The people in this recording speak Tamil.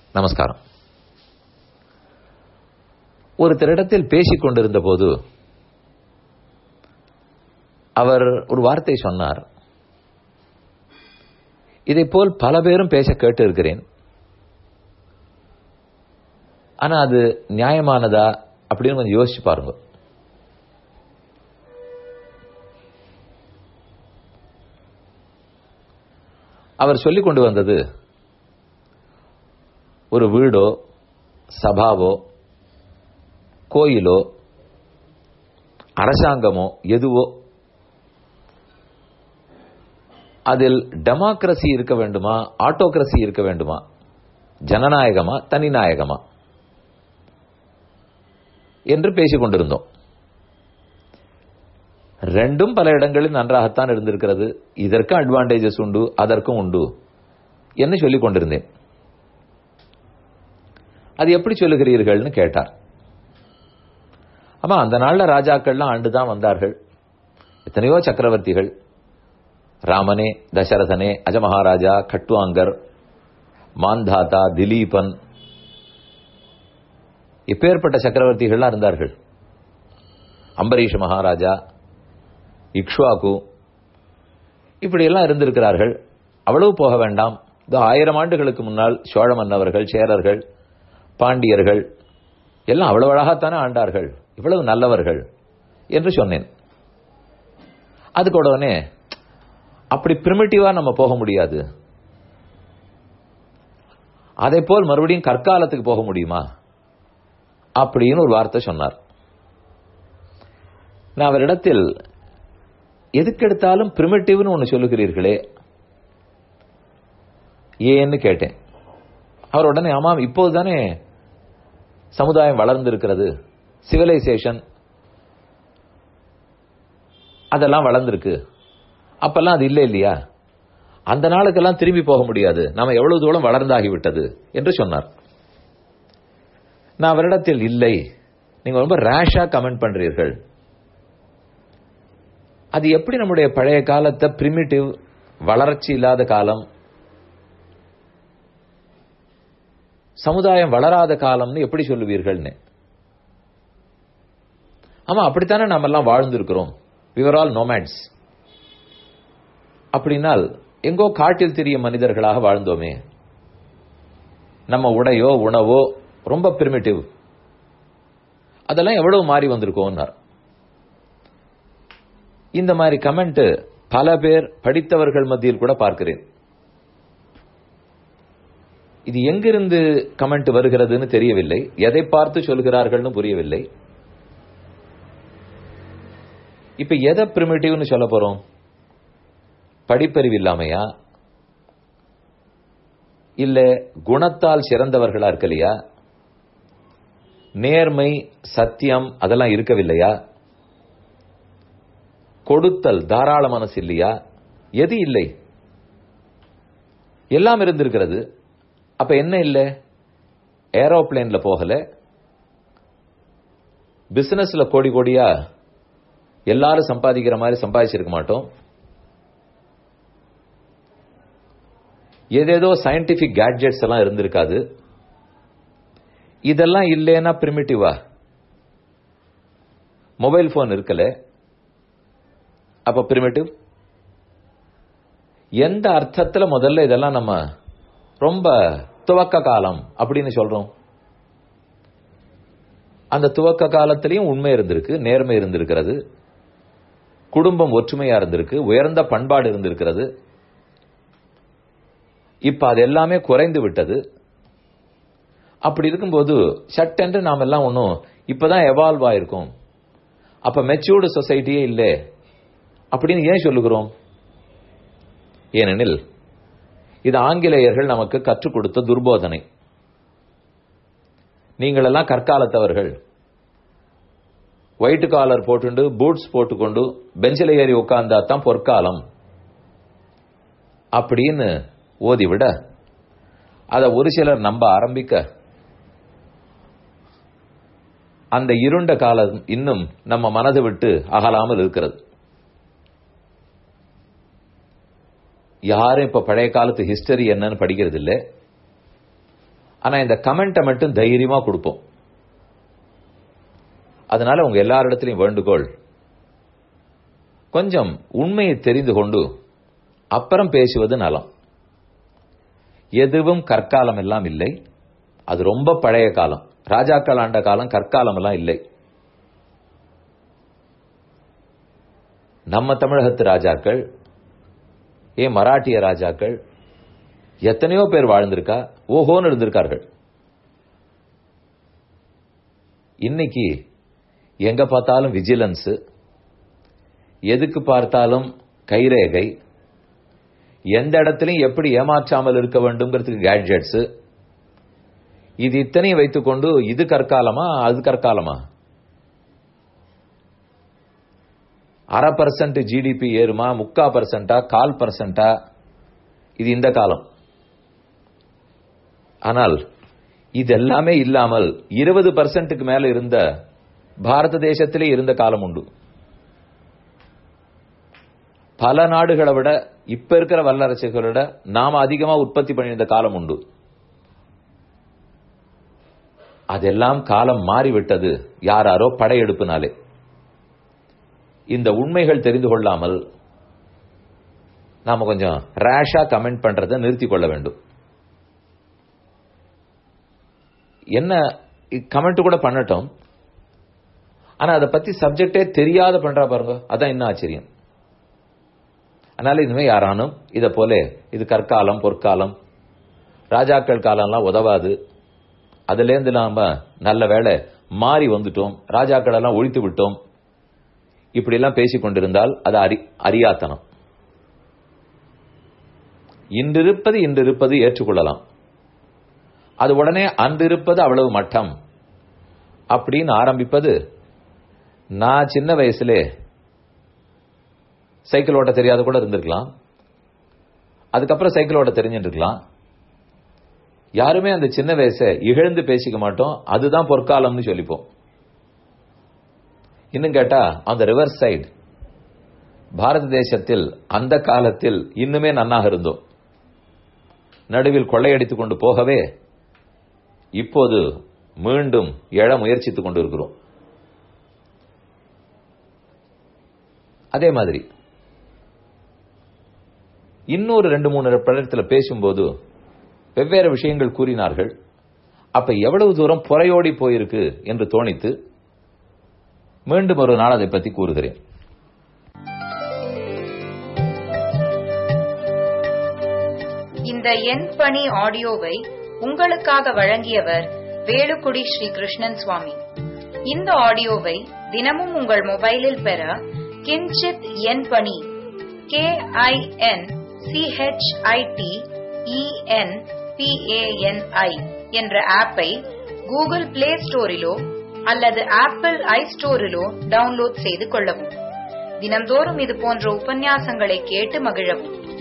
நமஸ்காரம். ஒருத்தரிடத்தில் பேசிக் கொண்டிருந்த போது அவர் ஒரு வார்த்தை சொன்னார். இதைப்போல் பல பேரும் பேச கேட்டு இருக்கிறேன். ஆனா அது நியாயமானதா அப்படின்னு கொஞ்சம் யோசிச்சு பாருங்க. அவர் சொல்லிக் கொண்டு வந்தது, ஒரு வீடோ சபாவோ கோயிலோ அரசாங்கமோ எதுவோ அதில் டெமோக்ரசி இருக்க வேண்டுமா, ஆட்டோகிரசி இருக்க வேண்டுமா, ஜனநாயகமா தனிநாயகமா என்று பேசிக் கொண்டிருந்தோம். ரெண்டும் பல இடங்களில் நன்றாகத்தான் இருந்திருக்கிறது. இதற்கும் அட்வான்டேஜஸ் உண்டு, அதற்கும் உண்டு என்று சொல்லிக் கொண்டிருந்தேன். அது எப்படி சொல்லுகிறீர்கள்னு கேட்டார். ஆமா, அந்த நாள்ல ராஜாக்கள்லாம் ஆண்டுதான் வந்தார்கள். எத்தனையோ சக்கரவர்த்திகள், ராமனே, தசரதனே, அஜமகாராஜா, கட்டுவாங்கர், மாந்தாதா, திலீபன், இப்பேற்பட்ட சக்கரவர்த்திகள்லாம் இருந்தார்கள். அம்பரீஷ மகாராஜா, இக்ஷ்வாகு, இப்படியெல்லாம் இருந்திருக்கிறார்கள். அவ்வளவு போக வேண்டாம். 1000 ஆண்டுகளுக்கு முன்னால் சோழ மன்னவர்கள், சேரர்கள், பாண்டியர்கள் எல்லாம் அவ்வளவு அழகாத்தானே ஆண்டார்கள், இவ்வளவு நல்லவர்கள் என்று சொன்னேன். அதுக்கு உடனே அப்படி பிரிமிட்டிவா நம்ம போக முடியாது, அதை போல் மறுபடியும் கற்காலத்துக்கு போக முடியுமா அப்படின்னு ஒரு வார்த்தை சொன்னார். நான் அவரிடத்தில், எதுக்கெடுத்தாலும் பிரிமிட்டிவ்னு ஒன்று சொல்லுகிறீர்களே ஏன்னு கேட்டேன். அவர் உடனே, ஆமாம், இப்போதுதானே சமுதாயம் வளர்ந்திருக்கிறது, சிவிலைசேஷன் அதெல்லாம் வளர்ந்திருக்கு, அப்பெல்லாம் அது இல்லை இல்லையா, அந்த நாளுக்கெல்லாம் திரும்பி போக முடியாது, நாம எவ்வளவு தூரம் வளர்ந்தாகிவிட்டது என்று சொன்னார். நான் அவரிடத்தில், இல்லை, நீங்க ரொம்ப ரேஷா கமெண்ட் பண்றீர்கள். அது எப்படி நம்முடைய பழைய காலத்தை பிரிமிட்டிவ், வளர்ச்சி இல்லாத காலம், சமுதாயம் வளராத காலம்னு எப்படி சொல்லுவீர்கள்னு. ஆமா, அப்படித்தானே நாம எல்லாம் வாழ்ந்திருக்கிறோம். we were all nomads. அப்படினால் எங்கோ காட்டில் திரிய மனிதர்களாக வாழ்ந்தோமே. நம்ம உடையோ உணவோ ரொம்ப பிரிமிட்டிவ், அதெல்லாம் எவ்வளவு மாறி வந்திருக்கோம்னார். இந்த மாதிரி கமெண்ட் பல பேர் படித்தவர்கள் மத்தியில் கூட பார்க்கிறேன். இது எங்கிருந்து கமெண்ட் வருகிறதுன்னு தெரியவில்லை, எதை பார்த்து சொல்கிறார்கள்னு புரியவில்லை. இப்ப எதை பிரிமிட்டிவ்னு சொல்ல போறோம்? படிப்பறிவு இல்லாமையா, இல்ல குணத்தால் சிறந்தவர்களா இருக்கலையா, நேர்மை சத்தியம் அதெல்லாம் இருக்கவில்லையா, கொடுத்தல் தாராள மனசு இல்லையா, எது இல்லை? எல்லாம் இருந்திருக்கிறது. அப்ப என்ன இல்லை? ஏரோப்ளேன்ல போகல, பிசினஸ்ல கோடி கோடியா எல்லாரும் சம்பாதிக்கிற மாதிரி சம்பாதிச்சிருக்க மாட்டோம், ஏதேதோ சயின்டிபிக் கேட்ஜெட்ஸ் எல்லாம் இருந்திருக்காது. இதெல்லாம் இல்லைன்னா பிரிமிட்டிவா? மொபைல் போன் இருக்கல, அப்ப பிரிமிட்டிவ்? எந்த அர்த்தத்துல முதல்ல இதெல்லாம் நம்ம ரொம்ப துவக்க காலம் அப்படின்னு சொல்றோம்? அந்த துவக்க காலத்திலையும் உண்மை இருந்திருக்கு, நேர்மை இருந்திருக்கிறது, குடும்பம் ஒற்றுமையா இருந்திருக்கு, உயர்ந்த பண்பாடு இருந்திருக்கிறது. இப்ப அது எல்லாமே குறைந்து விட்டது. அப்படி இருக்கும்போது சட்டென்று நாம் எல்லாம் ஒன்னும் இப்பதான் எவால்வ் ஆயிருக்கும், அப்ப மெச்சூர்டு சொசைட்டியே இல்லை அப்படின்னு ஏன் சொல்லுகிறோம்? ஏனெனில் இது ஆங்கிலேயர்கள் நமக்கு கற்றுக் கொடுத்த துர்போதனை. நீங்கள் எல்லாம் கற்காலத்தவர்கள், ஒயிட் காலர் போட்டு பூட்ஸ் போட்டுக்கொண்டு பெஞ்சில ஏறி உட்கார்ந்தா தான் பொற்காலம் அப்படின்னு ஓதிவிட, அதை ஒரு சிலர் நம்ப ஆரம்பிக்க, அந்த இருண்ட காலம் இன்னும் நம்ம மனதை விட்டு அகலாமல் இருக்கிறது. யாரும் இப்ப பழைய காலத்து ஹிஸ்டரி என்னன்னு படிக்கிறது இல்லை. ஆனா இந்த கமெண்ட்டை மட்டும் தைரியமா கொடுப்போம். அதனால உங்க எல்லாரிடத்திலையும் வேண்டுகோள், கொஞ்சம் உண்மையை தெரிந்து கொண்டு அப்புறம் பேசுவது நலம். எதுவும் கற்காலம் எல்லாம் இல்லை, அது ரொம்ப பழைய காலம். ராஜாக்கள் ஆண்ட காலம் கற்காலம் எல்லாம் இல்லை. நம்ம தமிழகத்து ராஜாக்கள், ஏன் மராட்டிய ராஜாக்கள், எத்தனையோ பேர் வாழ்ந்திருக்கா, ஓஹோன்னு இருந்திருக்கார்கள். இன்னைக்கு எங்க பார்த்தாலும் விஜிலன்ஸ், எதுக்கு பார்த்தாலும் கைரேகை, எந்த இடத்திலையும் எப்படி ஏமாற்றாமல் இருக்க வேண்டும்ங்கிறதுக்கு கேட்ஜெட்ஸ். இது இத்தனையும் வைத்துக்கொண்டு இது கற்காலமா அது கற்காலமா? 0.5% ஜிடிபி ஏறுமா, 3/4%, 1/4%? இது இந்த காலம். ஆனால் இதெல்லாமே இல்லாமல் 20% மேல இருந்த பாரத தேசத்திலே இருந்த காலம் உண்டு. பல நாடுகளை விட இப்ப இருக்கிற வல்லரசுகளை விட நாம அதிகமா உற்பத்தி பண்ணியிருந்த காலம் உண்டு. அதெல்லாம் காலம் மாறிவிட்டது, யாரோ படையெடுப்பினாலே. இந்த உண்மைகள் தெரிந்து கொள்ளாமல் நாம கொஞ்சம் ரேஷா கமெண்ட் பண்றதை நிறுத்திக் கொள்ள வேண்டும். என்ன கமெண்ட் கூட பண்ணட்டும், ஆனா அதை பத்தி சப்ஜெக்டே தெரியாத பண்றா பாருங்க, அதான் இன்னும் ஆச்சரியம். அதனால இனிமே யாரானும் இத போல இது கற்காலம் பொற்காலம் ராஜாக்கள் காலம்லாம் உதவாது, அதுல இருந்து நாம நல்ல வேளை மாறி வந்துட்டோம், ராஜாக்கள் எல்லாம் ஒழித்து விட்டோம், இப்படி எல்லாம் பேசிக் கொண்டிருந்தால் அது அறியாத்தனம். இன்றிருப்பது ஏற்றுக்கொள்ளலாம், அது உடனே அன்றிருப்பது அவ்வளவு மட்டம் அப்படின்னு ஆரம்பிப்பது. நான் சின்ன வயசுல சைக்கிள் ஓட்ட தெரியாத கூட இருந்திருக்கலாம், அதுக்கப்புறம் சைக்கிள் ஓட்ட தெரிஞ்சிருக்கலாம். யாருமே அந்த சின்ன வயசை இகழ்ந்து பேசிக்க மாட்டோம், அதுதான் பொற்காலம்னு சொல்லிப்போம். இன்னும் கேட்டா அந்த ரிவர்ஸ் சைடு பாரத தேசத்தில் அந்த காலத்தில் இன்னுமே நன்னாக இருந்தோம். நடுவில் கொள்ளையடித்துக் கொண்டு போகவே இப்போது மீண்டும் எழ முயற்சித்துக் கொண்டு இருக்கிறோம். அதே மாதிரி இன்னொரு 2-3 படத்தில் பேசும்போது வெவ்வேறு விஷயங்கள் கூறினார்கள். அப்ப எவ்வளவு தூரம் புறையோடி போயிருக்கு என்று தோணித்து மீண்டும் ஒரு நாள் அதை பற்றி கூறுகிறேன். இந்த என் பணி ஆடியோவை உங்களுக்காக வழங்கியவர் வேலுக்குடி ஸ்ரீ கிருஷ்ணன் சுவாமி. இந்த ஆடியோவை தினமும் உங்கள் மொபைலில் பெற கிஞ்சித் என் பணி KINCHITENPANI என்ற ஆப்பை கூகுள் பிளே ஸ்டோரிலோ அல்லது ஆப்பிள் ஐஸ்டோரிலோ டவுன்லோட் செய்து கொள்ளவும். தினம்தோறும் இது போன்ற உபன்யாசங்களை கேட்டு மகிழவும்.